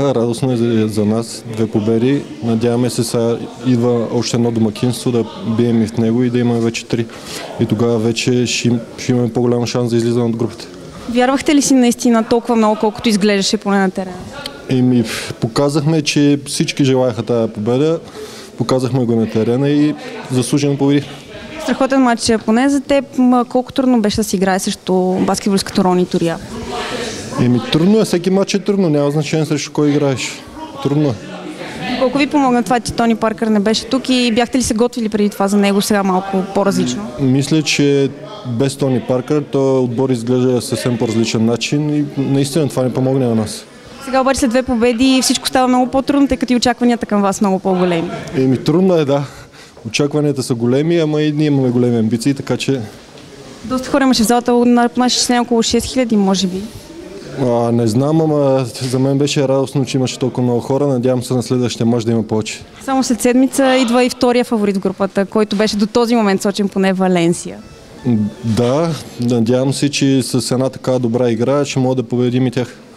Да, радостно е за нас. 2 победи. Надяваме се, сега идва още едно домакинство, да бием и в него и да имаме вече 3. И тогава вече ще имаме по-голям шанс да излизаме от групите. Вярвахте ли си наистина толкова много, колкото изглеждаше поне на терена? Показахме, че всички желаяха тази победа. Показахме го на терена и заслужено победих. Страхотен матч поне за теб. Колко трудно беше да си играе срещу баскетболската Рони Турия? Трудно е. Всеки матч е трудно. Няма значение срещу кой играеш. Трудно е. Колко ви помогна това, че Тони Паркър не беше тук и бяхте ли се готвили преди това за него сега малко по-различно? Мисля, че без Тони Паркър този отбор изглежда съвсем по-различен начин и наистина това ни помогне на нас. Сега обаче след 2 победи всичко става много по-трудно, тъй като и очакванията към вас много по-големи. Трудно е, да. Очакванията са големи, ама и ние имаме големи амбиции, така че... Доста хора имаше в залата, на наши числени около 6000, може би. Не знам, ама за мен беше радостно, че имаше толкова много хора. Надявам се на следващия мач да има повече. Само след седмица идва и втория фаворит в групата, който беше до този момент сочен поне Валенсия. Да, надявам се, че с една така добра игра ще мога да победим и тях.